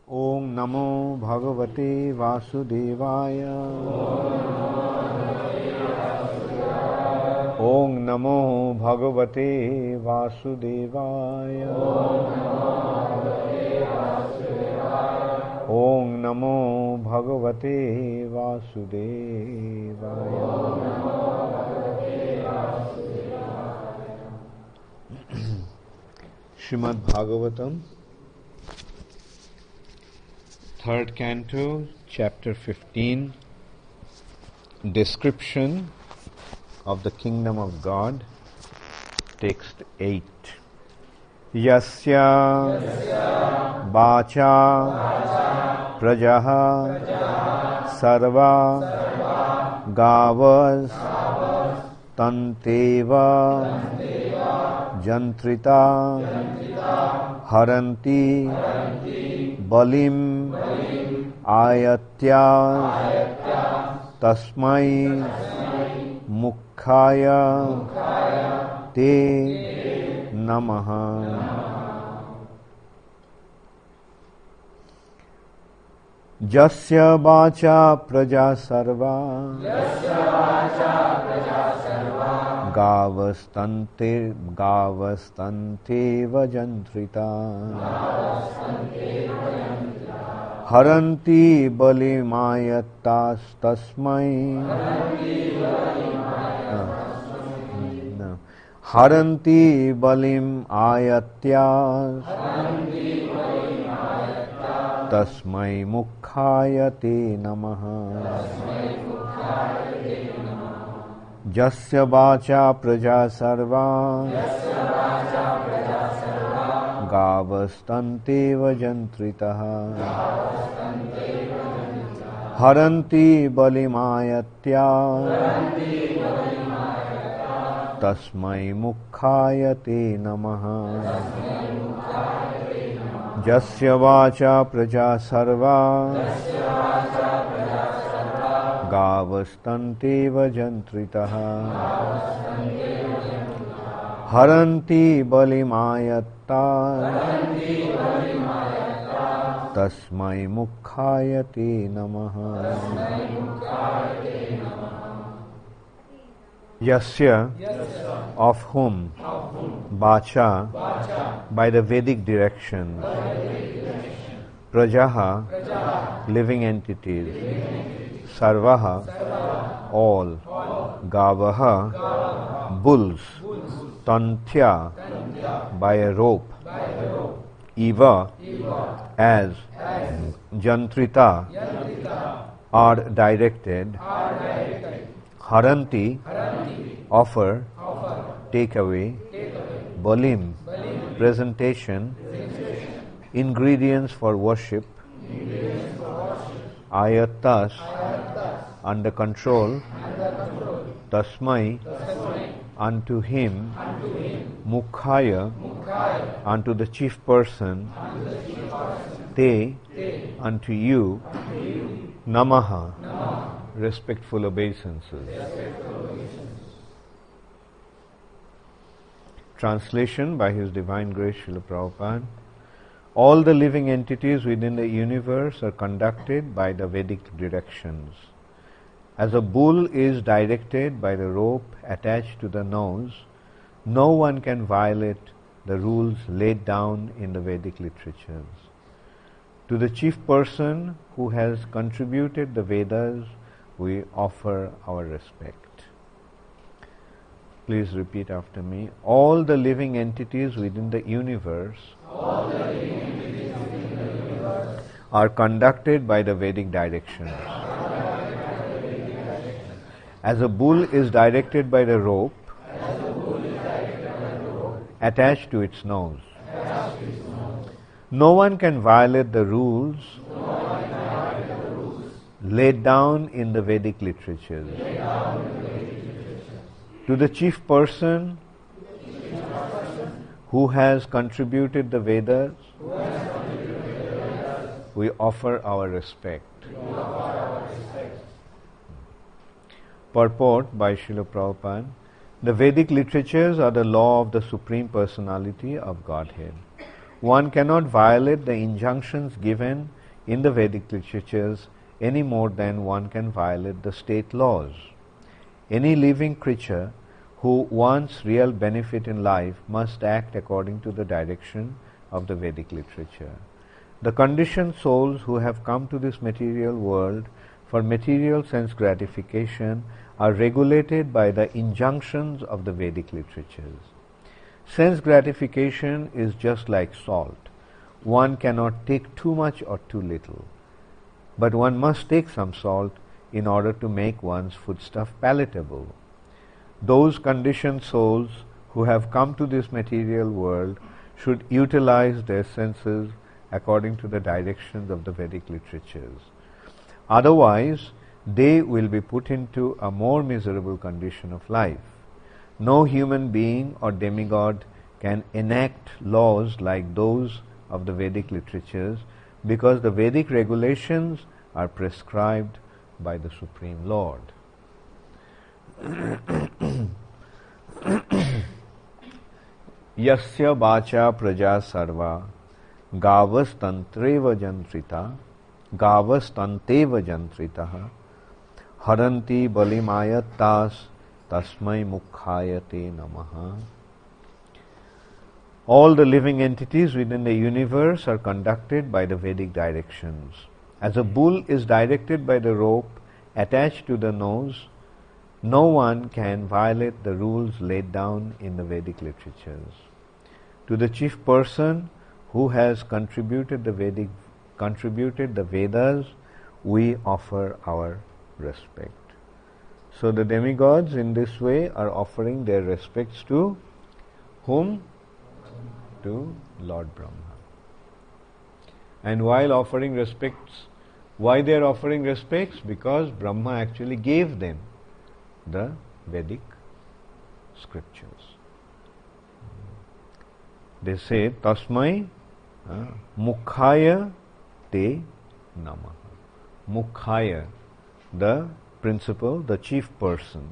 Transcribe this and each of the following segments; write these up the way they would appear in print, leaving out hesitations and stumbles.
Om Namo Bhagavate Vasudevaya. Om Namo Bhagavate Vasudevaya. Om Namo Bhagavate Vasudevaya. Srimad Bhagavatam, third canto, chapter 15, description of the kingdom of God, text 8. Yasya Vacha Prajaha Sarva Gavas Tanteva Jantrita Haranti Balim Ayatya Tasmai Mukhaya Te Namaha. Jasya Vacha Praja Sarva Gavastante Vajantrita Haranti Balimayatas Tasmai Haranti Balim Ayatyas Tasmai Mukhayate Namaha. Jasya Vacha Praja Sarva Gavastante Vajantritaha Haranti Balimayatya Tasmai Mukhayate Namaha. Jasya Vacha Praja Sarva Gavastante Vajantritaha Haranti Balimayatta Tasmai Mukhayate Namaha. Yasya, of whom, Vacha, by the Vedic direction, Prajaha, living entities, Sarvaha, all, Gavaha, bulls, Tantya, by a rope, Eva, as, Jantrita, are directed, Haranti, offer, take away, Balim, presentation, ingredients for worship, Ayatas, under control, Tasmai, unto him, Mukhaya, unto the chief person, Te, unto you, Namaha, respectful obeisances. Translation by His Divine Grace Srila Prabhupada. All the living entities within the universe are conducted by the Vedic directions. As a bull is directed by the rope attached to the nose, no one can violate the rules laid down in the Vedic literatures. To the chief person who has contributed the Vedas, we offer our respect. Please repeat after me. All the living entities within the universe are conducted by the Vedic directions. As a bull is directed by the rope attached to its nose, no one can violate the rules laid down in the Vedic literatures. To the chief person who has contributed the Vedas, we offer our respect. Purport by Srila Prabhupada. The Vedic literatures are the law of the Supreme Personality of Godhead. One cannot violate the injunctions given in the Vedic literatures any more than one can violate the state laws. Any living creature who wants real benefit in life must act according to the direction of the Vedic literature. The conditioned souls who have come to this material world for material sense gratification are regulated by the injunctions of the Vedic literatures. Sense gratification is just like salt. One cannot take too much or too little, but one must take some salt in order to make one's foodstuff palatable. Those conditioned souls who have come to this material world should utilize their senses according to the directions of the Vedic literatures. Otherwise, they will be put into a more miserable condition of life. No human being or demigod can enact laws like those of the Vedic literatures because the Vedic regulations are prescribed by the Supreme Lord. Yasya vacha praja sarva gavastantreva jantritaha haranti balimayattas tasmai mukhayate namaha. All the living entities within the universe are conducted by the Vedic directions. As a bull is directed by the rope attached to the nose, no one can violate the rules laid down in the Vedic literatures. To the chief person who has contributed the Vedas, we offer our respect. So the demigods in this way are offering their respects to whom? To Lord Brahma. And while offering respects, why they are offering respects? Because Brahma actually gave them the Vedic scriptures. They say, Tasmai Mukhaya Te Namaha. Mukhaya, the principal, the chief person.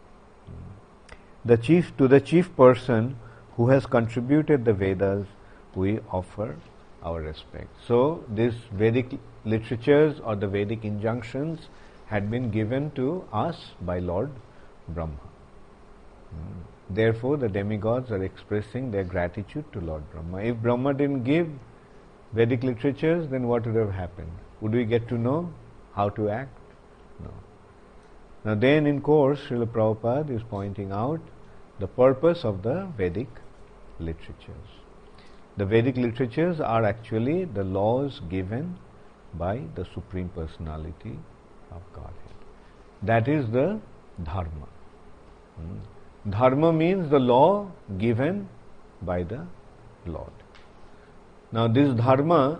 To the chief person who has contributed the Vedas, we offer our respect. So, these Vedic literatures or the Vedic injunctions had been given to us by Lord Brahma. Therefore, the demigods are expressing their gratitude to Lord Brahma. If Brahma didn't give Vedic literatures, then what would have happened? Would we get to know how to act? No. Now then in course, Srila Prabhupada is pointing out the purpose of the Vedic literatures. The Vedic literatures are actually the laws given by the Supreme Personality of Godhead. That is the Dharma. Dharma means the law given by the Lord. Now this Dharma,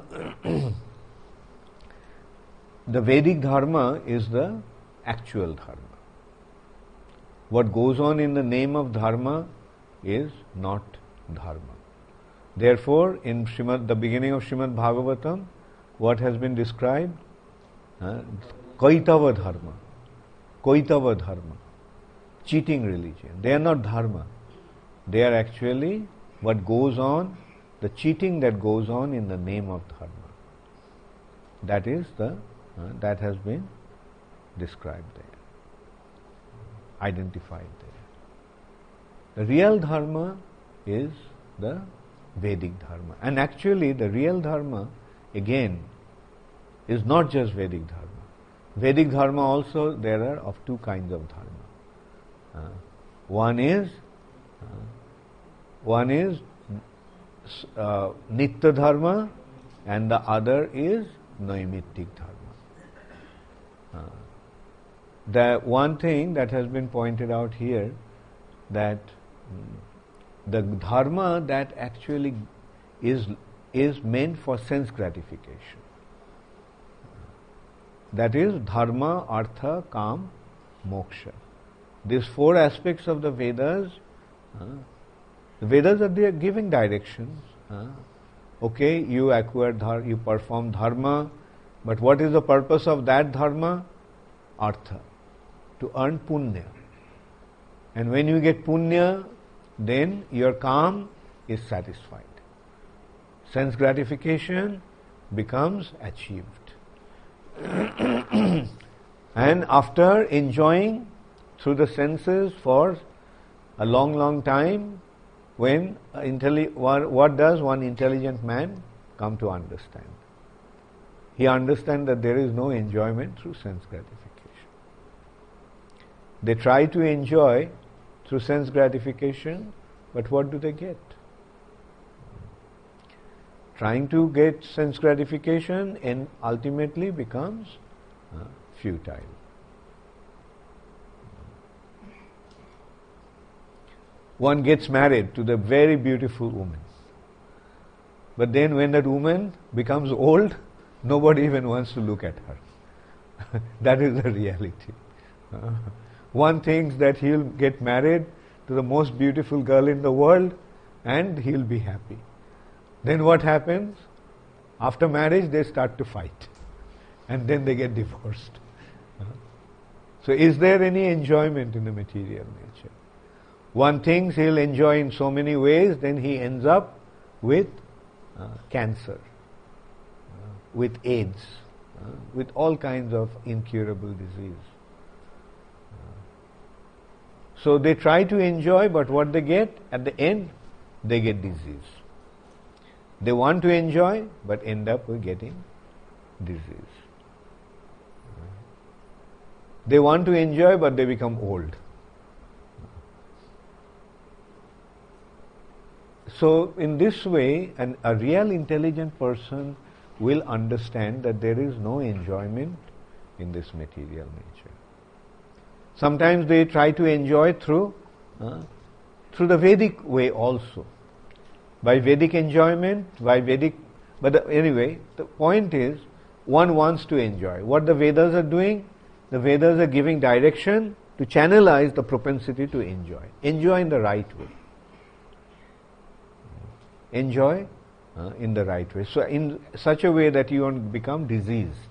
the Vedic Dharma is the actual Dharma. What goes on in the name of Dharma is not Dharma. Therefore, in the beginning of Srimad Bhagavatam, what has been described? Kaitava Dharma. Kaitava Dharma. Cheating religion. They are not Dharma. They are actually what goes on, the cheating that goes on in the name of Dharma. That is that has been described there, identified there. The real Dharma is the Vedic Dharma. And actually the real Dharma, again, is not just Vedic Dharma. Vedic Dharma also, there are of two kinds of Dharma. One is Nitya Dharma and the other is Naimittik Dharma. The one thing that has been pointed out here, that the Dharma that actually is meant for sense gratification. That is Dharma, Artha, Kam, Moksha. These four aspects of the Vedas, the Vedas are there giving directions. Okay, you acquire you perform Dharma, but what is the purpose of that Dharma? Artha, to earn Punya. And when you get Punya, then your Kam is satisfied. Sense gratification becomes achieved. And after enjoying through the senses for a long time, when what does one intelligent man come to understand? He understands that there is no enjoyment through sense gratification. They try to enjoy through sense gratification, but what do they get? Trying to get sense gratification and ultimately becomes futile. One gets married to the very beautiful woman, but then when that woman becomes old, nobody even wants to look at her. That is the reality. One thinks that he'll get married to the most beautiful girl in the world and he'll be happy. Then what happens? After marriage they start to fight and then they get divorced. So is there any enjoyment in the material nature? One thinks he'll enjoy in so many ways, then he ends up with cancer, with AIDS, with all kinds of incurable disease. So they try to enjoy, but what they get at the end, they get disease. They want to enjoy, but end up with getting disease. They want to enjoy, but they become old. So in this way, a real intelligent person will understand that there is no enjoyment in this material nature. Sometimes they try to enjoy through the Vedic way also. By Vedic enjoyment, but anyway, the point is, one wants to enjoy. What the Vedas are doing, the Vedas are giving direction to channelize the propensity to enjoy. Enjoy in the right way. Enjoy in the right way. So in such a way that you won't become diseased.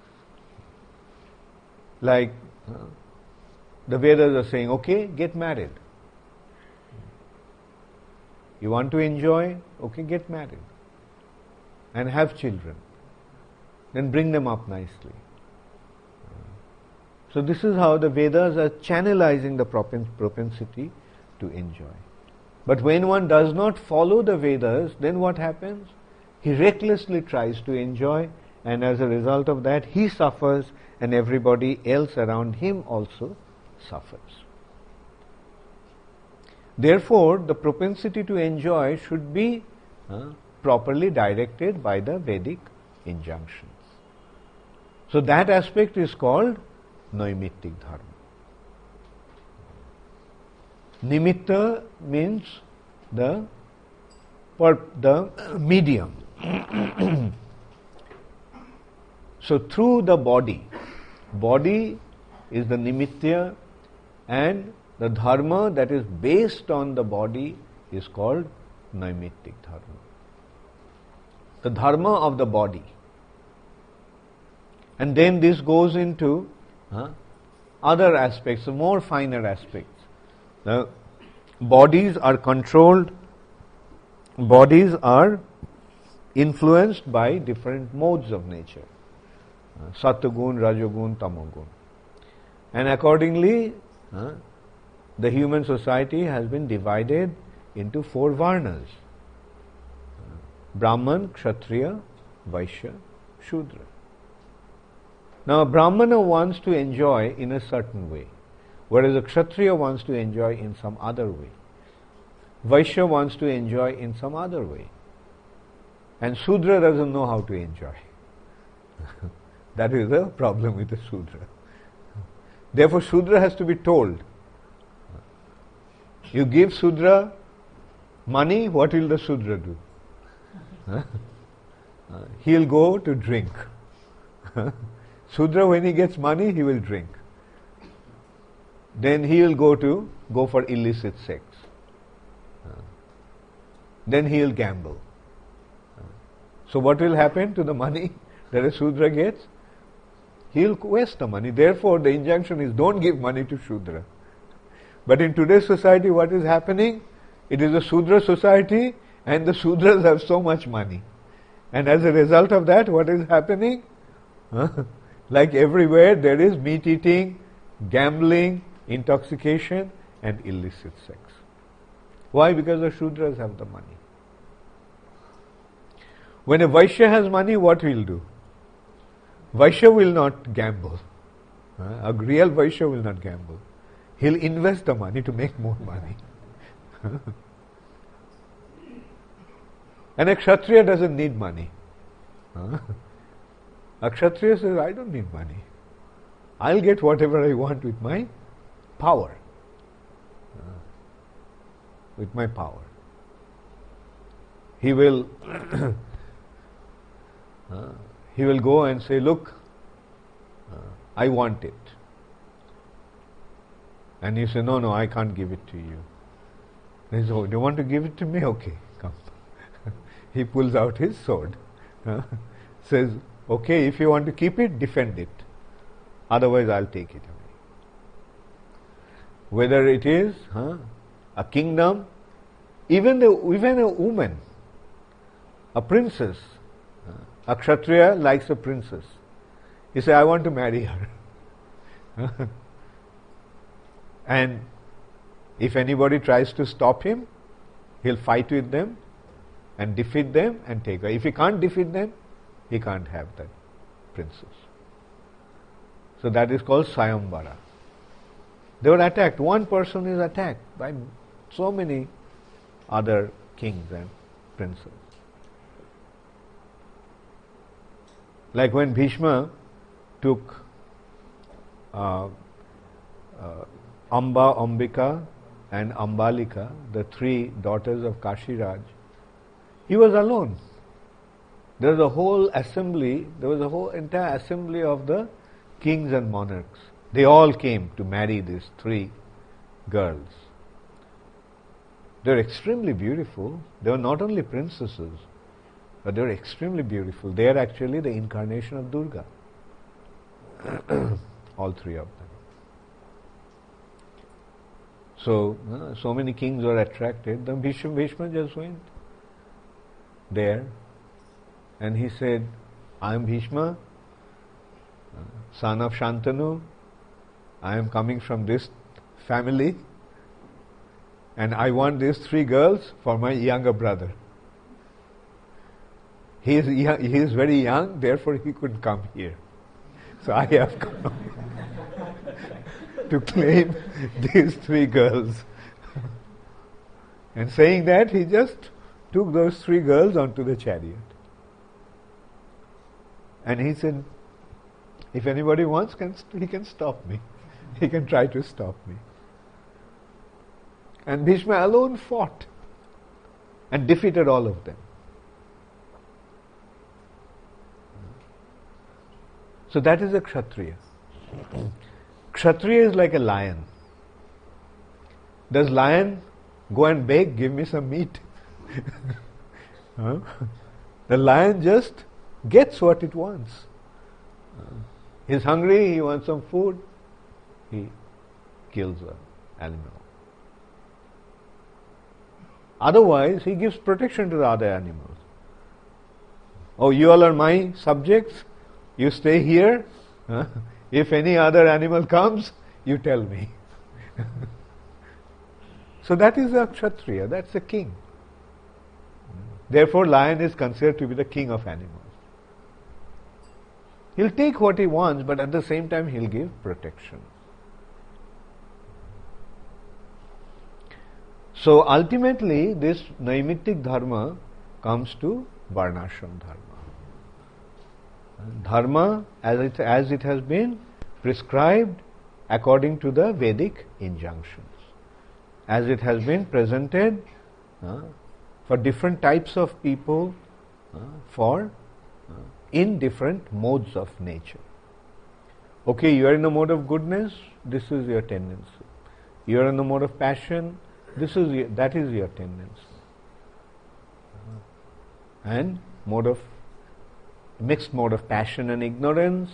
Like the Vedas are saying, okay, get married. You want to enjoy? Okay, get married. And have children. Then bring them up nicely. So this is how the Vedas are channelizing the propensity to enjoy. But when one does not follow the Vedas, then what happens? He recklessly tries to enjoy, and as a result of that, he suffers and everybody else around him also suffers. Therefore, the propensity to enjoy should be properly directed by the Vedic injunctions. So that aspect is called Naimittik Dharma. Nimitta means the medium. So through the body is the nimitta, and the dharma that is based on the body is called Naimittik Dharma. The dharma of the body. And then this goes into other aspects, more finer aspects. The bodies are controlled, bodies are influenced by different modes of nature. Sattvagun, Rajagun, Tamagun. And accordingly, the human society has been divided into 4 varnas. Brahman, Kshatriya, Vaishya, Shudra. Now a Brahmana wants to enjoy in a certain way, whereas a Kshatriya wants to enjoy in some other way. Vaishya wants to enjoy in some other way. And Shudra doesn't know how to enjoy. That is the problem with the Shudra. Therefore Shudra has to be told. You give Shudra money, what will the Shudra do? He'll go to drink. Shudra, when he gets money, he will drink. Then he will go for illicit sex. Then he will gamble. So what will happen to the money that a Shudra gets? He will waste the money. Therefore, the injunction is don't give money to Shudra. But in today's society, what is happening? It is a Shudra society, and the Shudras have so much money. And as a result of that, what is happening? Like everywhere, there is meat eating, gambling, intoxication, and illicit sex. Why? Because the Shudras have the money. When a Vaishya has money, what will do? Vaishya will not gamble. A real Vaishya will not gamble. He'll invest the money to make more money. And a Kshatriya doesn't need money. A Kshatriya says, I don't need money. I'll get whatever I want with my power. With my power. He will he will go and say, look, I want it. And you say, no, I can't give it to you. He says, oh, do you want to give it to me? Okay, come. He pulls out his sword. Says, okay, if you want to keep it, defend it. Otherwise, I'll take it away. Whether it is a kingdom, even a woman, a princess, a Kshatriya likes a princess. He says, I want to marry her. And if anybody tries to stop him, he'll fight with them and defeat them and take her. If he can't defeat them, he can't have that princess. So that is called Sayambara. They were attacked. One person is attacked by so many other kings and princes. Like when Bhishma took Amba, Ambika and Ambalika, the three daughters of Kashiraj, he was alone. There was a whole assembly, there was a whole entire assembly of the kings and monarchs. They all came to marry these three girls. They were extremely beautiful. They were not only princesses, but they were extremely beautiful. They are actually the incarnation of Durga. All three of them. So many kings were attracted. Then Bhishma just went there and he said, I am Bhishma, son of Shantanu. I am coming from this family and I want these three girls for my younger brother. He is very young, therefore he couldn't come here. So I have come to claim these three girls. And saying that, he just took those three girls onto the chariot. And he said, if anybody wants, he can stop me. He can try to stop me. And Bhishma alone fought and defeated all of them. So that is a Kshatriya. Kshatriya is like a lion. Does lion go and beg, give me some meat? The lion just gets what it wants. He's hungry, he wants some food, he kills an animal. Otherwise, he gives protection to the other animals. Oh, you all are my subjects, you stay here. If any other animal comes, you tell me. So that is a Kshatriya, that's a king. Therefore, lion is considered to be the king of animals. He'll take what he wants, but at the same time he'll give protection. So ultimately, this Naimittik dharma comes to Varnashram dharma. Dharma as it has been prescribed according to the Vedic injunctions, as it has been presented for different types of people, in different modes of nature. Okay, you are in the mode of goodness, this is your tendency. You are in the mode of passion, that is your tendency. And mixed mode of passion and ignorance.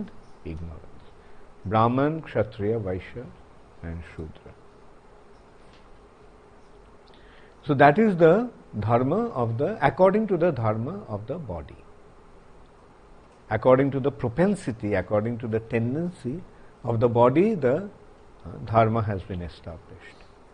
Brahman, Kshatriya, Vaishya and Shudra. So that is the dharma of according to the dharma of the body. According to the propensity, according to the tendency of the body, the dharma has been established.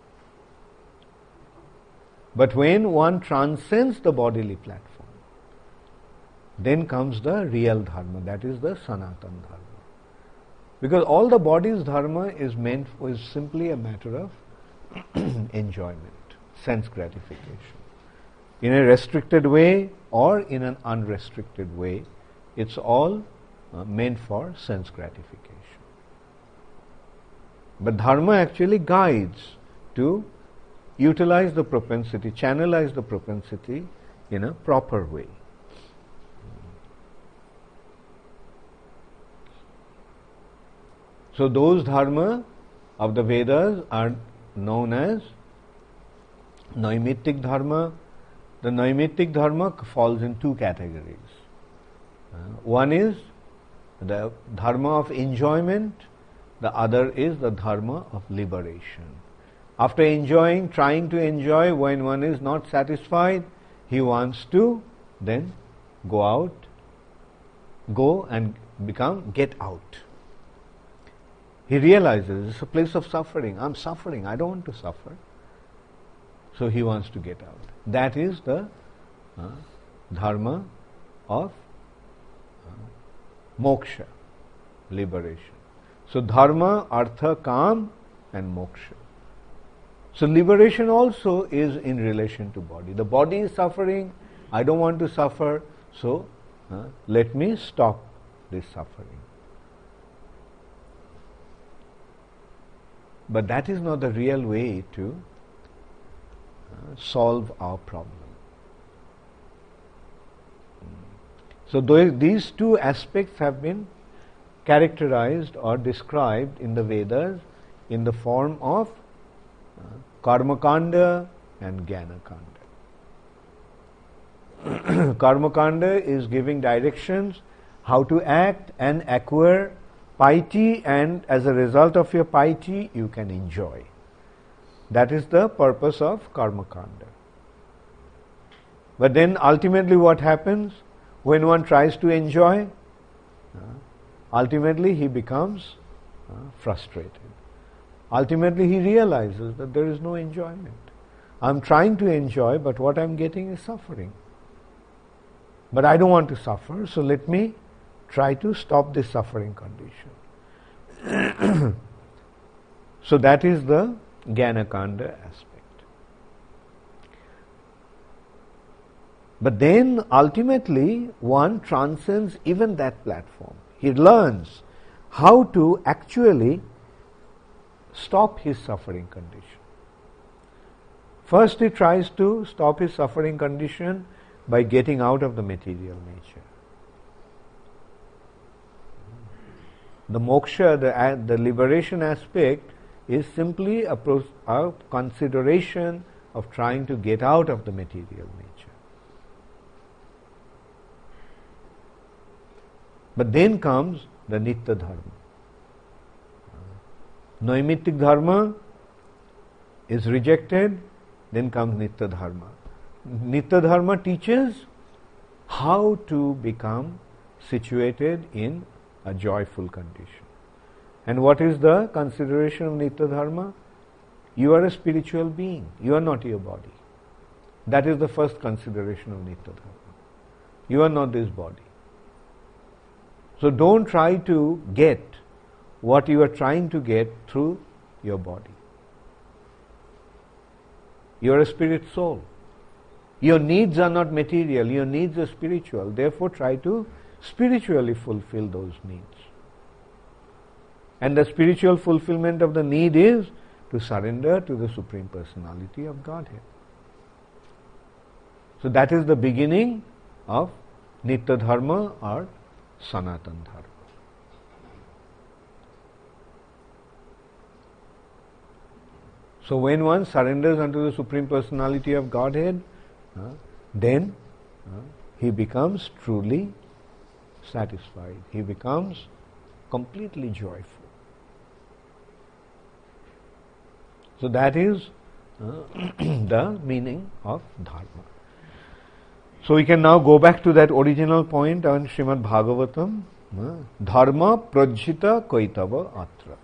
But when one transcends the bodily platform, then comes the real dharma, that is the Sanatana dharma. Because all the body's dharma is simply a matter of enjoyment, sense gratification. In a restricted way or in an unrestricted way, it's all meant for sense gratification. But dharma actually guides to utilize the propensity, channelize the propensity in a proper way. So those dharma of the Vedas are known as Naimittik dharma. The Naimittik dharma falls in two categories. One is the dharma of enjoyment, the other is the dharma of liberation. After enjoying, trying to enjoy, when one is not satisfied, he wants to then go and get out. He realizes it's a place of suffering. I'm suffering. I don't want to suffer. So he wants to get out. That is the dharma of moksha, liberation. So dharma, artha, kam and moksha. So liberation also is in relation to body. The body is suffering. I don't want to suffer. So let me stop this suffering. But that is not the real way to solve our problem. So these two aspects have been characterized or described in the Vedas in the form of Karmakanda and Jnanakanda. Karmakanda is giving directions how to act and acquire piety, and as a result of your piety you can enjoy. That is the purpose of Karmakanda. But then ultimately what happens when one tries to enjoy? Ultimately he becomes frustrated. Ultimately he realizes that there is no enjoyment. I'm trying to enjoy, but what I'm getting is suffering. But I don't want to suffer, so let me try to stop this suffering condition. So that is the Jnanakanda aspect. But then ultimately one transcends even that platform. He learns how to actually stop his suffering condition. First he tries to stop his suffering condition by getting out of the material nature. The moksha, the liberation aspect, is simply a consideration of trying to get out of the material nature. But then comes the Nitya Dharma. Naimittik Dharma is rejected, then comes Nitya Dharma. Nitya Dharma teaches how to become situated in a joyful condition. And what is the consideration of Nitya Dharma? You are a spiritual being. You are not your body. That is the first consideration of Nitya Dharma. You are not this body. So don't try to get what you are trying to get through your body. You are a spirit soul. Your needs are not material, your needs are spiritual. Therefore try to spiritually fulfill those needs. And the spiritual fulfillment of the need is to surrender to the Supreme Personality of Godhead. So that is the beginning of Nitya Dharma or Sanatana Dharma. So when one surrenders unto the Supreme Personality of Godhead, then he becomes truly satisfied. He becomes completely joyful. So that is the meaning of dharma. So we can now go back to that original point on Srimad Bhagavatam. Dharma prajhita kaitava atra.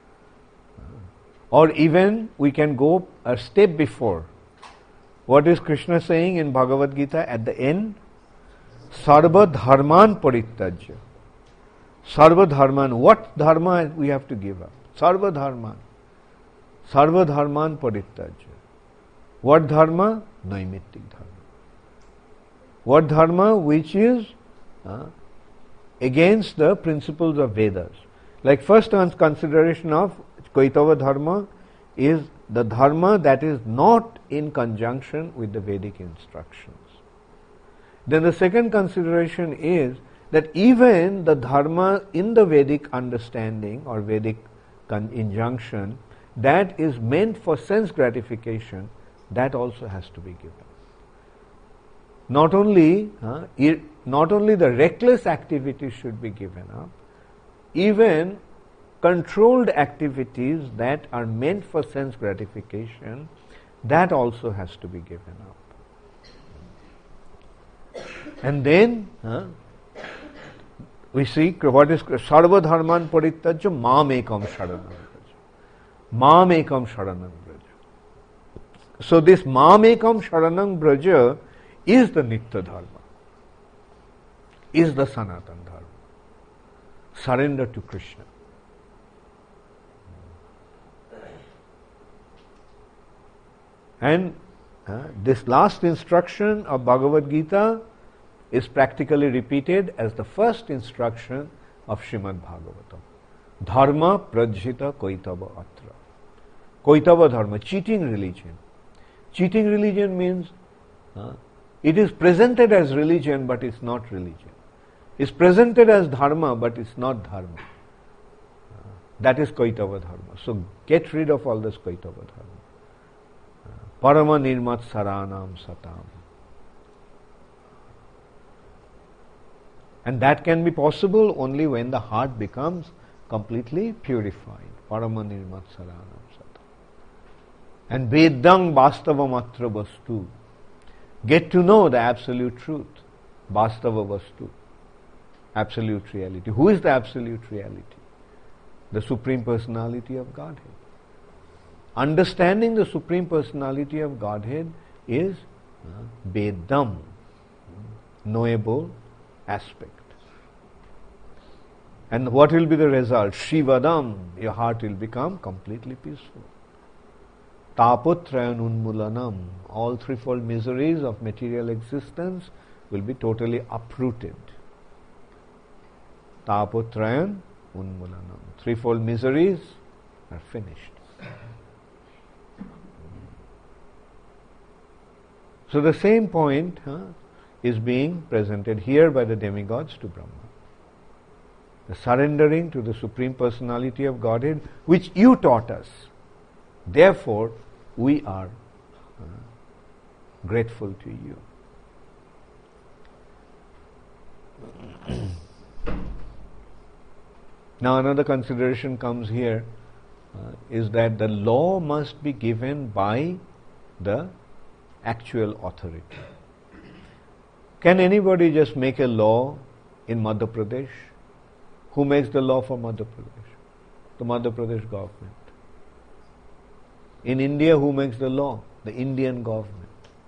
Or even we can go a step before. What is Krishna saying in Bhagavad Gita at the end? Sarva dharman parittajya. Sarva dharman. What dharma we have to give up? Sarva dharman. Sarva dharman parittajya. What dharma? Naimittik dharma. What dharma? Which is against the principles of Vedas. Like first consideration of Kaitava dharma is the dharma that is not in conjunction with the Vedic instructions. Then the second consideration is that even the dharma in the Vedic understanding or Vedic injunction that is meant for sense gratification, that also has to be given. Not only the reckless activities should be given up, even controlled activities that are meant for sense gratification, that also has to be given up. And then we see what is Sarva Dharman Parittajya Mam Ekam Sharanam Braja. Mam Ekam Sharanam Braja. So this Mam Ekam Sharanam Braja is the Nitya Dharma, is the Sanatan Dharma. Surrender to Krishna. And this last instruction of Bhagavad Gita is practically repeated as the first instruction of Srimad Bhagavatam. Dharma prajhita kaitava atra. Kaitava dharma, cheating religion. Cheating religion means it is presented as religion but it's not religion. It's presented as dharma but it's not dharma. That is kaitava dharma. So get rid of all this kaitava dharma. Parama nirmat saranam satam. And that can be possible only when the heart becomes completely purified. Parama nirmat saranam satam. And vedang vastava matra vastu. Get to know the absolute truth. Vastava vastu. Absolute reality. Who is the absolute reality? The Supreme Personality of Godhead. Understanding the Supreme Personality of Godhead is Vedam, knowable aspect. And what will be the result? Shivadam, your heart will become completely peaceful. Taputrayan unmulanam, all threefold miseries of material existence will be totally uprooted. Taputrayan unmulanam, threefold miseries are finished. So the same point is being presented here by the demigods to Brahma. The surrendering to the Supreme Personality of Godhead, which you taught us. Therefore, we are grateful to you. Now another consideration comes here, is that the law must be given by the actual authority. Can anybody just make a law in Madhya Pradesh? Who makes the law for Madhya Pradesh? The Madhya Pradesh government. In India, who makes the law? The Indian government.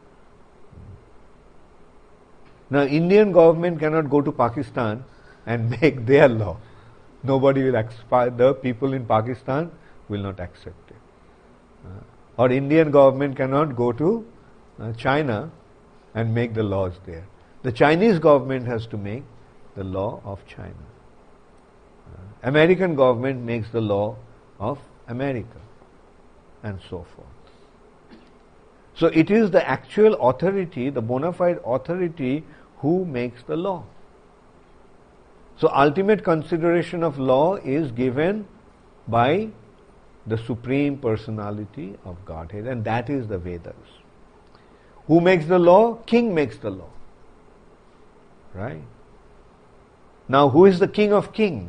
Now, Indian government cannot go to Pakistan and make their law. Nobody will accept. The people in Pakistan will not accept it. Or Indian government cannot go to China and make the laws there. The Chinese government has to make the law of China. American government makes the law of America, and so forth. So it is the actual authority, the bona fide authority, who makes the law. So ultimate consideration of law is given by the Supreme Personality of Godhead, and that is the Vedas. Who makes the law? King makes the law. Right? Now, who is the King of Kings?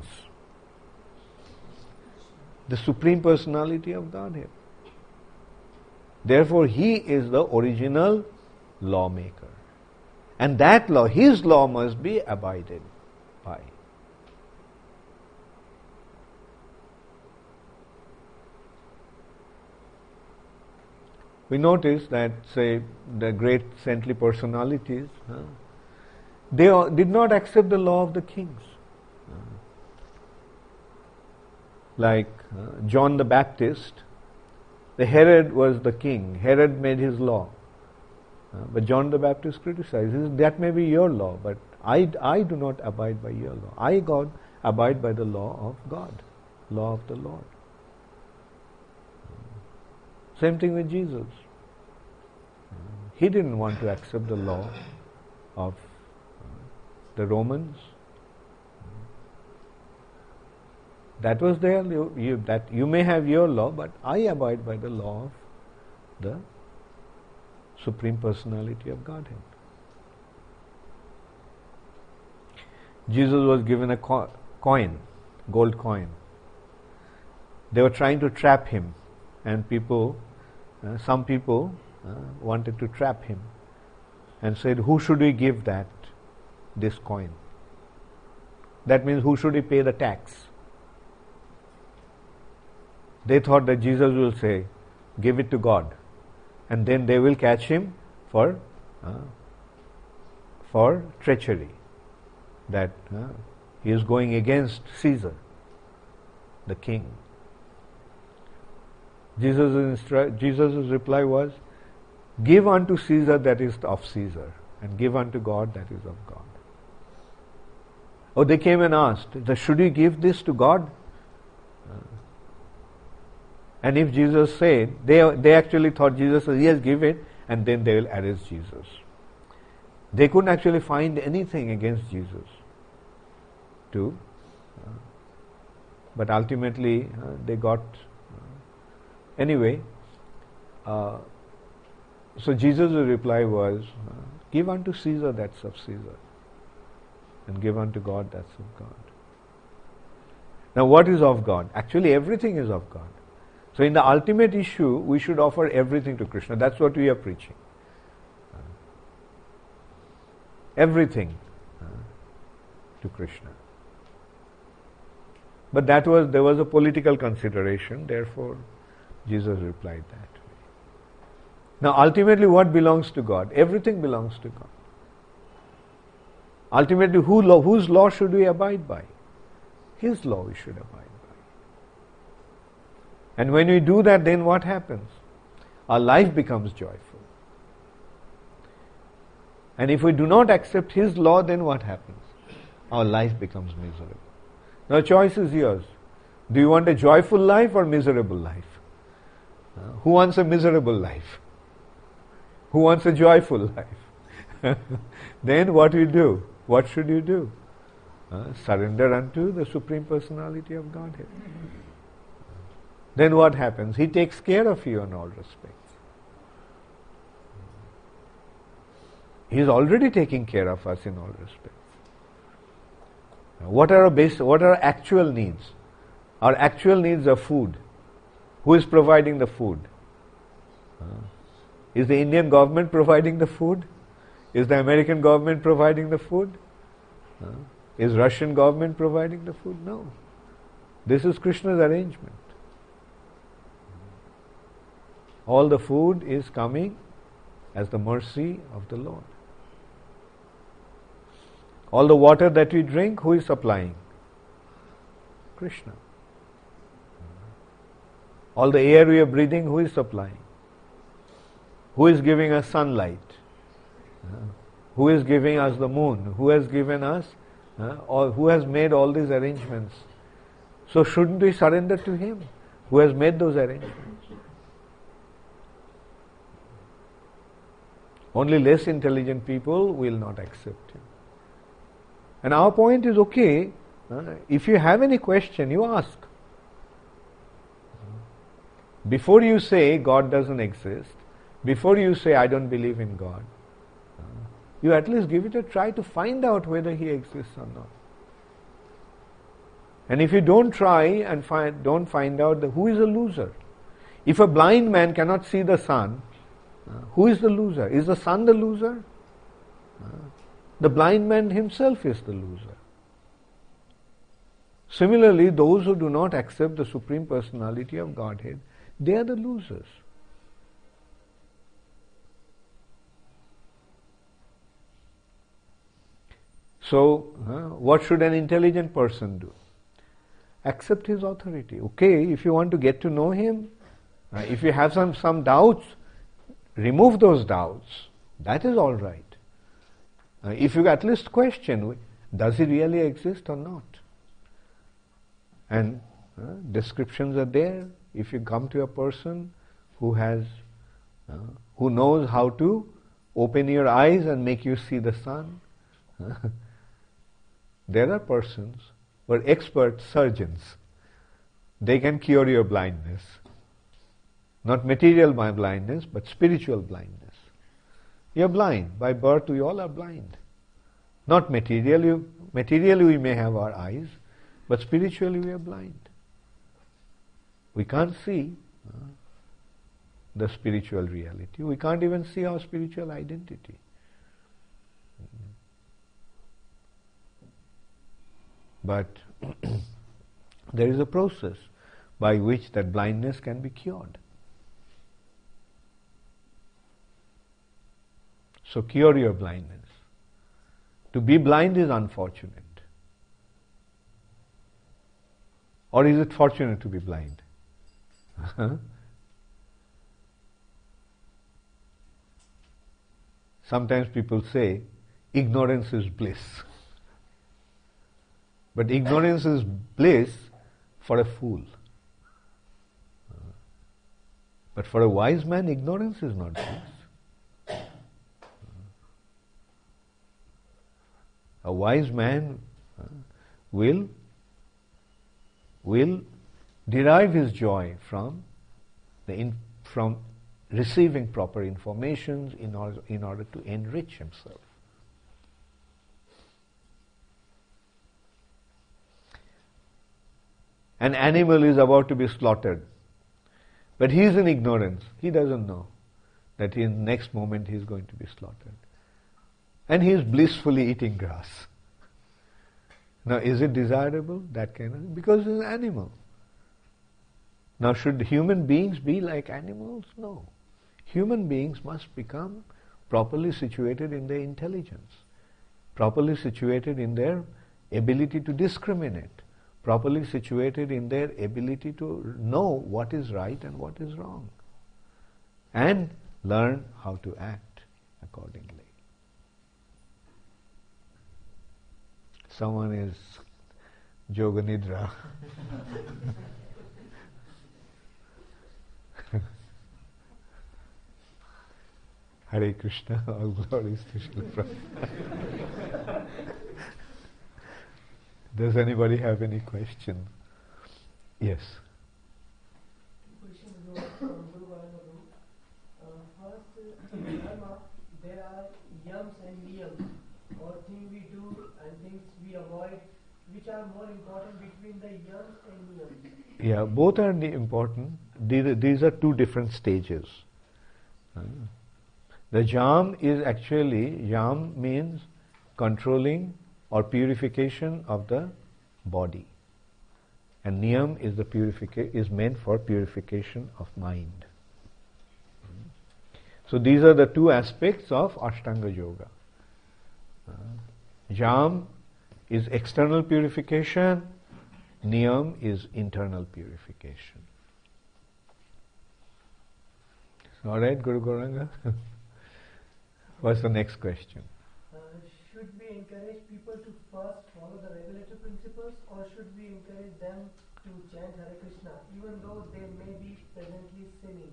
The Supreme Personality of Godhead. Therefore, he is the original lawmaker. And that law, his law must be abided by. We notice that, say, the great saintly personalities, they did not accept the law of the kings. Like John the Baptist, the Herod was the king. Herod made his law. But John the Baptist criticizes, that may be your law, but I do not abide by your law. I, God, abide by the law of God, law of the Lord. Same thing with Jesus. He didn't want to accept the law of the Romans. That was there, that you may have your law, but I abide by the law of the Supreme Personality of Godhead. Jesus was given a coin, gold coin. They were trying to trap him, and some people wanted to trap him and said, who should we give this coin? That means who should we pay the tax? They thought that Jesus will say, give it to God, and then they will catch him for treachery, that he is going against Caesar, the king. Jesus' reply was, give unto Caesar that is of Caesar, and give unto God that is of God. Oh, they came and asked, should we give this to God? And if Jesus said, they actually thought Jesus said, yes, give it, and then they will arrest Jesus. They couldn't actually find anything against Jesus but ultimately they got, anyway, so Jesus' reply was, give unto Caesar that's of Caesar, and give unto God that's of God. Now what is of God? Actually everything is of God. So in the ultimate issue, we should offer everything to Krishna. That's what we are preaching. Everything to Krishna. But there was a political consideration, therefore Jesus replied that way. Now ultimately what belongs to God? Everything belongs to God. Ultimately whose law should we abide by? His law we should abide by. And when we do that, then what happens? Our life becomes joyful. And if we do not accept his law, then what happens? Our life becomes miserable. Now choice is yours. Do you want a joyful life or miserable life? Who wants a miserable life? Who wants a joyful life? Then what do you do? What should you do? Surrender unto the Supreme Personality of Godhead. Then what happens? He takes care of you in all respects. He is already taking care of us in all respects. What are our actual needs? Our actual needs are food. Who is providing the food? Is the Indian government providing the food? Is the American government providing the food? Is Russian government providing the food? No. This is Krishna's arrangement. All the food is coming as the mercy of the Lord. All the water that we drink, who is supplying? Krishna. All the air we are breathing, who is supplying? Who is giving us sunlight? Who is giving us the moon? Who has given us, or who has made all these arrangements? So shouldn't we surrender to him who has made those arrangements? Only less intelligent people will not accept him. And our point is, okay, if you have any question, you ask. Before you say God doesn't exist, before you say I don't believe in God, you at least give it a try to find out whether he exists or not. And if you don't try and don't find out, who is a loser? If a blind man cannot see the sun, who is the loser? Is the sun the loser? The blind man himself is the loser. Similarly, those who do not accept the Supreme Personality of Godhead, they are the losers. So, what should an intelligent person do? Accept his authority. Okay, if you want to get to know him, if you have some doubts, remove those doubts. That is all right. If you at least question, does he really exist or not? And descriptions are there. If you come to a person who knows how to open your eyes and make you see the sun, there are persons who are expert surgeons. They can cure your blindness. Not material blindness, but spiritual blindness. You're blind. By birth we all are blind. Not materially. Materially we may have our eyes, but spiritually we are blind. We can't see the spiritual reality. We can't even see our spiritual identity. But there is a process by which that blindness can be cured. So cure your blindness. To be blind is unfortunate. Or is it fortunate to be blind? Sometimes people say, ignorance is bliss. But ignorance is bliss for a fool. But for a wise man, ignorance is not bliss. A wise man will derive his joy from receiving proper information in order to enrich himself. An animal is about to be slaughtered, but he is in ignorance. He doesn't know that in the next moment he is going to be slaughtered. And he is blissfully eating grass. Now, is it desirable? That kind of, because it's an animal. Now, should human beings be like animals? No. Human beings must become properly situated in their intelligence, properly situated in their ability to discriminate, properly situated in their ability to know what is right and what is wrong, and learn how to act accordingly. Someone is Yoga Nidra. Hare Krishna, all glories to Srila Prabhupada. Does anybody have any question? Yes. Question from Guru Varanga. First, in Dharma, there are yams and niyams, or things we do and things we avoid. Which are more important between the yams and niyams? Yeah, both are important. These are two different stages. The yam means controlling or purification of the body, and niyam is meant for purification of mind. So these are the two aspects of Ashtanga Yoga. Yam is external purification, niyam is internal purification. All right, Guru Gauranga? What's the next question? Should we encourage people to first follow the regulatory principles, or should we encourage them to chant Hare Krishna, even though they may be presently sinning?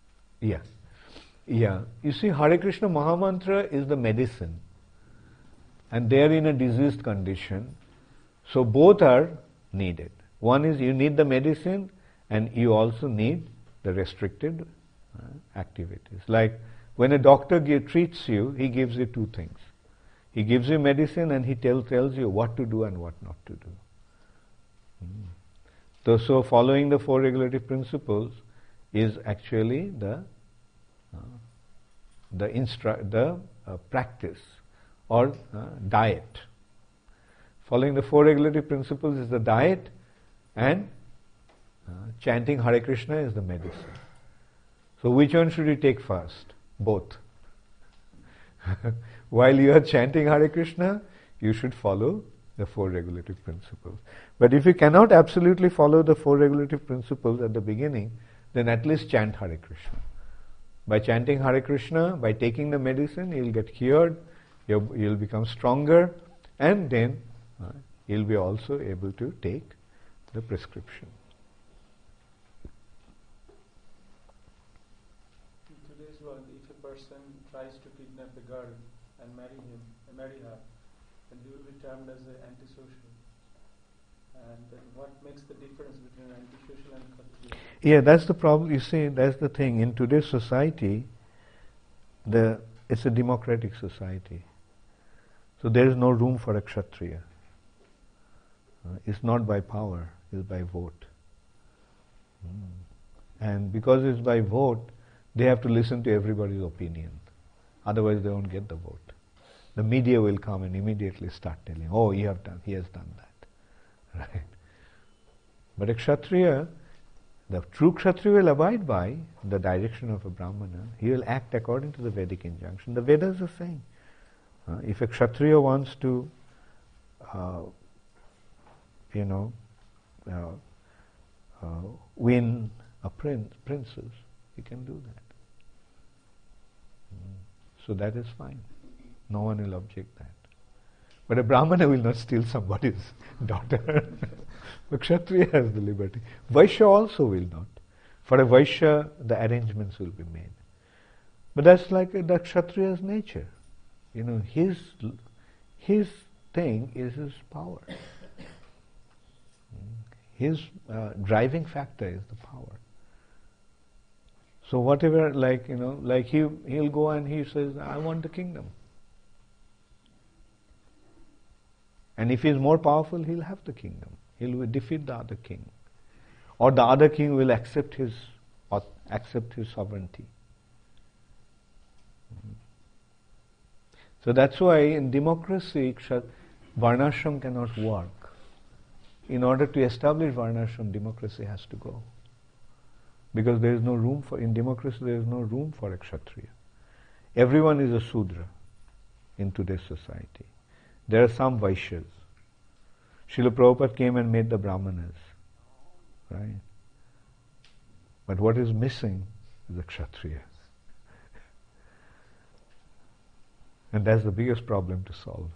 Yeah. You see, Hare Krishna Mahamantra is the medicine, and they are in a diseased condition, so both are needed. One is you need the medicine, and you also need the restricted activities. Like when a doctor treats you, he gives you two things. He gives you medicine and he tells you what to do and what not to do. So following the four regulatory principles is actually the practice or diet. Following the four regulative principles is the diet, and chanting Hare Krishna is the medicine. So which one should you take first? Both. While you are chanting Hare Krishna, you should follow the four regulative principles. But if you cannot absolutely follow the four regulative principles at the beginning, then at least chant Hare Krishna. By chanting Hare Krishna, by taking the medicine, you'll get cured, you'll become stronger, and then you'll be also able to take the prescription. In today's world, if a person tries to kidnap a girl and marry her, then he will be termed as an antisocial. And then what makes the difference between antisocial and Kshatriya? Yeah, that's the problem. You see, that's the thing. In today's society, it's a democratic society. So there is no room for a Kshatriya. It's not by power, it's by vote. And because it's by vote, they have to listen to everybody's opinion. Otherwise they won't get the vote. The media will come and immediately start telling, oh, he has done that. Right? But a Kshatriya, the true Kshatriya will abide by the direction of a Brahmana. He will act according to the Vedic injunction. The Vedas are saying, if a Kshatriya wants to, win a princess, he can do that. So that is fine. No one will object that. But a Brahmana will not steal somebody's daughter. The Kshatriya has the liberty. Vaishya also will not. For a Vaishya, the arrangements will be made. But that's like the Kshatriya's nature. His thing is his power. His driving factor is the power. So whatever, he'll go and he says, I want the kingdom. And if he's more powerful, he'll have the kingdom. He'll defeat the other king. Or the other king will accept his sovereignty. So that's why in democracy, Varnashram cannot work. In order to establish Varnashram, democracy has to go. Because there is no room in democracy there is no room for a Kshatriya. Everyone is a Sudra in today's society. There are some Vaishyas. Srila Prabhupada came and made the Brahmanas. Right? But what is missing is the Kshatriya. And that's the biggest problem to solve.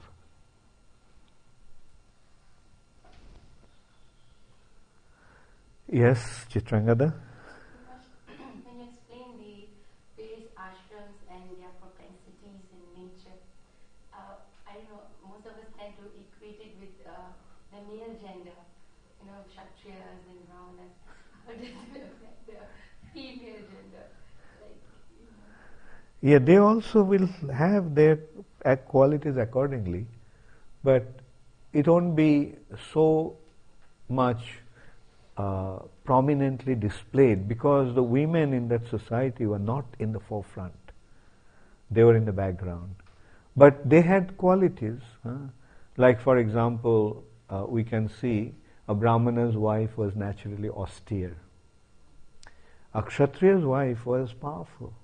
Yes, Chitrangada? When you explain the various ashrams and their propensities in nature, I don't know, most of us tend to equate it with the male gender, Kshatriyas and Brahmanas. How does it affect the female gender? Yeah, they also will have their qualities accordingly, but it won't be so much prominently displayed because the women in that society were not in the forefront. They were in the background. But they had qualities. Like for example, we can see a Brahmana's wife was naturally austere. A Kshatriya's wife was powerful.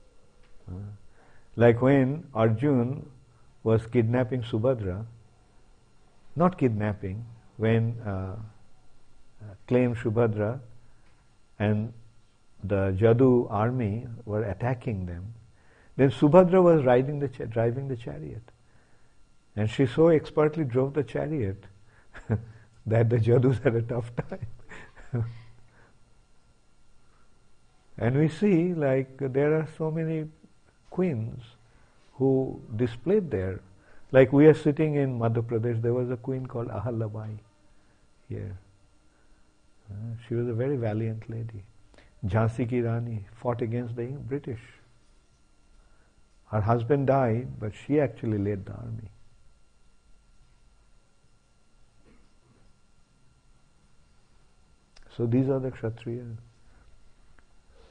Like when Arjun was kidnapping Subhadra, not kidnapping, when claimed Subhadra and the Jadu army were attacking them, then Subhadra was driving the chariot. And she so expertly drove the chariot that the Jadus had a tough time. And we see there are so many queens who displayed there. Like we are sitting in Madhya Pradesh, there was a queen called Ahalyabai here. She was a very valiant lady. Jhansi Ki Rani fought against the British. Her husband died, but she actually led the army. So these are the Kshatriyas.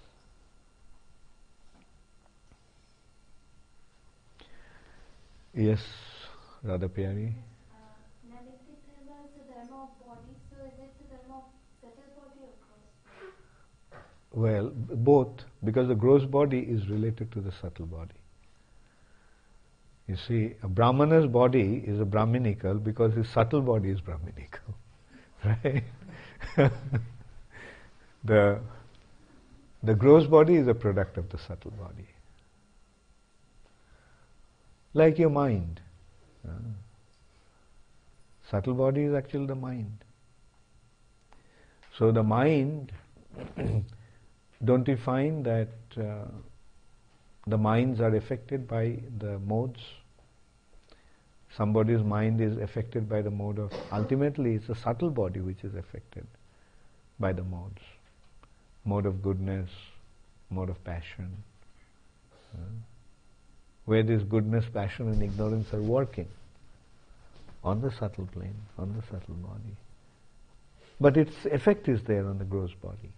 Yes, Radha Pyari. Navitya dharma is the dharma of body, so is it the dharma of subtle body or gross body? Well, both, because the gross body is related to the subtle body. You see, a Brahmana's body is a Brahminical because his subtle body is Brahminical. Right? The gross body is a product of the subtle body. Like your mind. Subtle body is actually the mind. So the mind, don't you find that the minds are affected by the modes? Somebody's mind is affected by the mode of, ultimately it's a subtle body which is affected by the modes. Mode of goodness, mode of passion. Where this goodness, passion and ignorance are working. On the subtle plane, on the subtle body. But its effect is there on the gross body.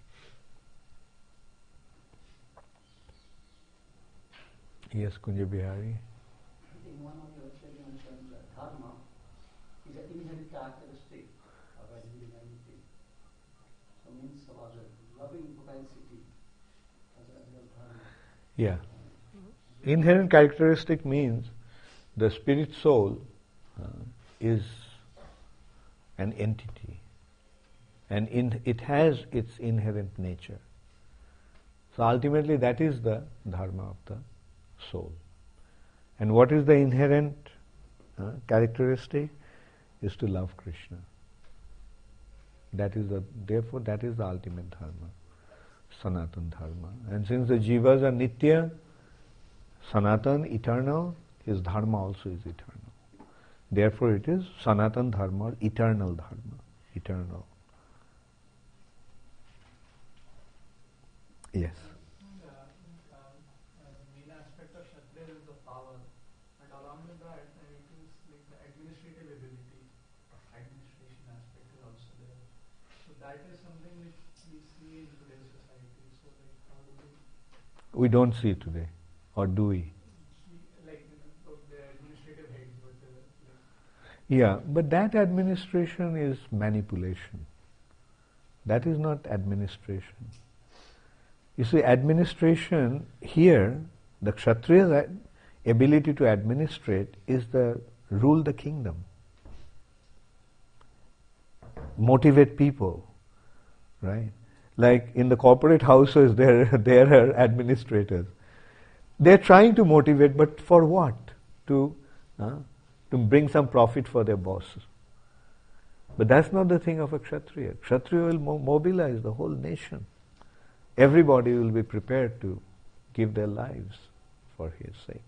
Yes, Kunja Bihari. I think one of your you mentioned dharma is an inherent characteristic of a humanity. So means about a loving propensity as a real dharma. Yeah. Inherent characteristic means the spirit soul is an entity, and it has its inherent nature. So ultimately that is the dharma of the soul. And what is the inherent characteristic? Is to love Krishna. Therefore that is the ultimate dharma, Sanatan dharma. And since the jivas are nitya, Sanatan, eternal, his dharma also is eternal. Therefore it is Sanatan dharma, or eternal dharma, eternal. Yes. The main aspect of Kshatriya is the power, and along with that, it is like the administrative ability, administration aspect is also there. So that is something which we see in today's society. So like how do We don't see it today, or do we? like the administrative heads, but Yeah, but that administration is manipulation. That is not administration. You see, administration here, the Kshatriya's ability to administrate is the rule the kingdom. Motivate people, right? Like in the corporate houses, there are administrators. They're trying to motivate, but for what? To bring some profit for their bosses. But that's not the thing of a Kshatriya. Kshatriya will mobilize the whole nation. Everybody will be prepared to give their lives for his sake.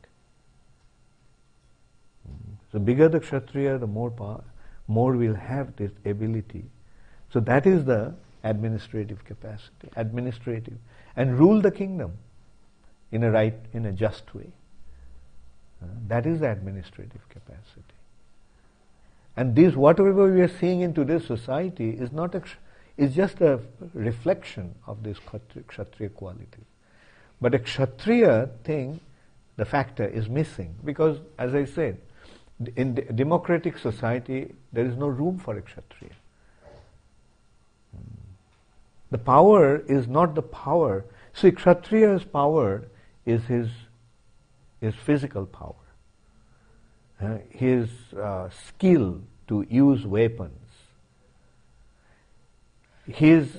The bigger the Kshatriya, the more power, more will have this ability. So that is the administrative capacity, and rule the kingdom in a just way. That is the administrative capacity. And this, whatever we are seeing in today's society, is just a reflection of this Kshatriya quality. But a Kshatriya thing, the factor is missing, because, as I said, in democratic society, there is no room for a Kshatriya. The power is not the power. See, Kshatriya's power is his physical power. His skill to use weapons. His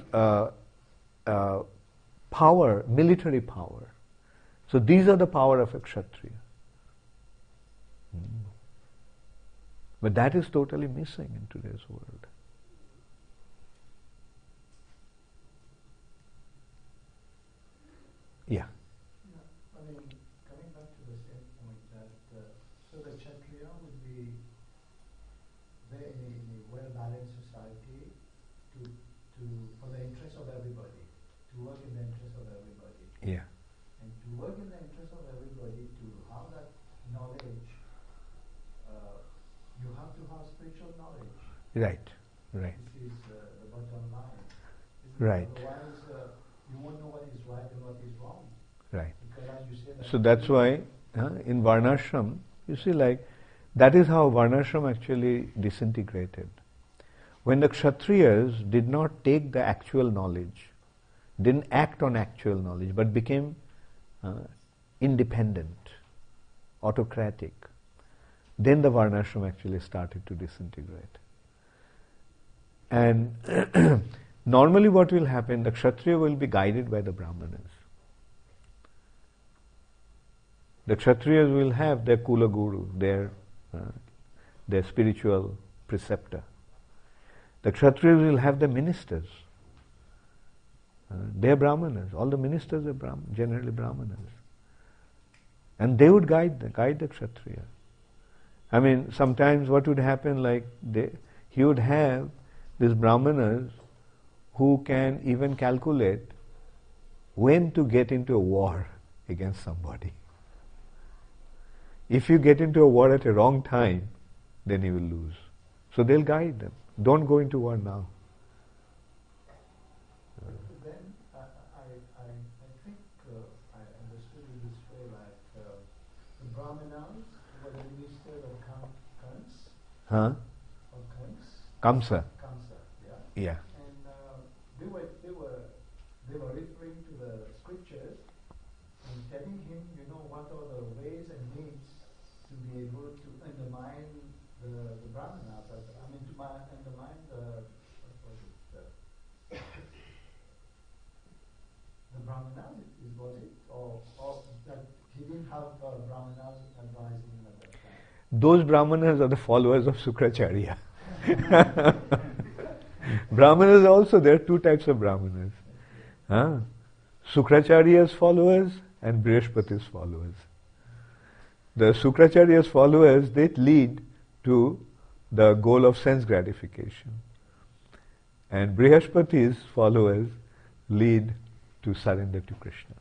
power, military power. So these are the power of a Kshatriya. But that is totally missing in today's world. Yeah. I mean, coming back to the same point that so the Kshatriya would be there in a well-balanced society for the interest of everybody, to work in the interest of everybody. Yeah. And to work in the interest of everybody, to have that knowledge, you have to have spiritual knowledge. Right. This is the bottom line. Right. Otherwise, you won't know what is right and what is wrong. Right. Because as you say, So that's why in Varnashram, you see, like That is how Varnashram actually disintegrated. When the Kshatriyas did not take the actual knowledge, didn't act on actual knowledge, but became independent, autocratic, then the Varnashram actually started to disintegrate. And normally what will happen, the Kshatriya will be guided by the Brahmanas. The Kshatriyas will have their Kula Guru, their spiritual preceptor. The Kshatriyas will have their ministers. They are Brahmanas. All the ministers are generally Brahmanas. And they would guide the Kshatriya. I mean, sometimes what would happen, like he would have these Brahmanas who can even calculate when to get into a war against somebody. If you get into a war at a wrong time, then you will lose. So they'll guide them. Don't go into war now. Then I think I understood it this way, like the Brahmanas were the ministers of Kans. Huh? Of Kans. Kamsa. Kamsa, yeah. Yeah. And they were referring to the scriptures and telling him, what are the ways and means to be able to undermine the Brahmanas. I mean, to undermine the Brahmanas, was it? Or that he didn't have Brahmanas advising him at that time? Those Brahmanas are the followers of Sukracharya. Brahmanas also, there are two types of Brahmanas. Sukracharya's followers and Brihaspati's followers. The Sukracharya's followers, they lead to the goal of sense gratification. And Brihaspati's followers lead to surrender to Krishna.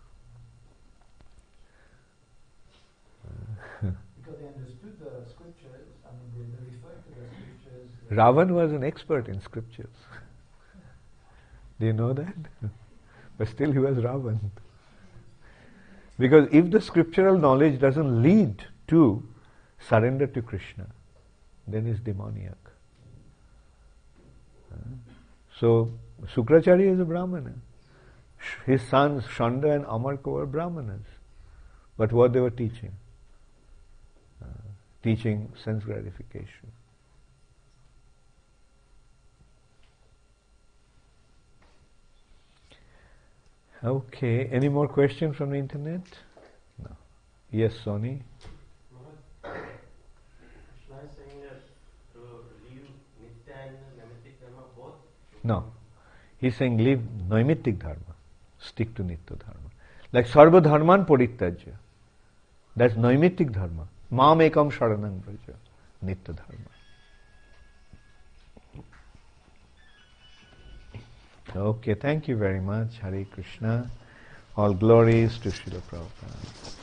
Because they understood the scriptures, I mean, they referred to the scriptures. Ravan was an expert in scriptures. Do you know that? But still he was Ravan. Because if the scriptural knowledge doesn't lead to surrender to Krishna, then it's demoniac. So, Sukracharya is a Brahmana. His sons, Shanda and Amarka, were Brahmanas. But what they were teaching? Teaching sense gratification. Okay, any more questions from the internet? No. Yes, Sony? Krishna is saying that to leave Nitya and Naimittik Dharma both? No. He's saying leave Naimittik Dharma. Stick to Nitya Dharma. Like Sarva Dharman Parityajya. That's Naimittik Dharma. Mam ekam sharanam vraja. Nitya Dharma. Okay, thank you very much. Hare Krishna. All glories to Srila Prabhupada.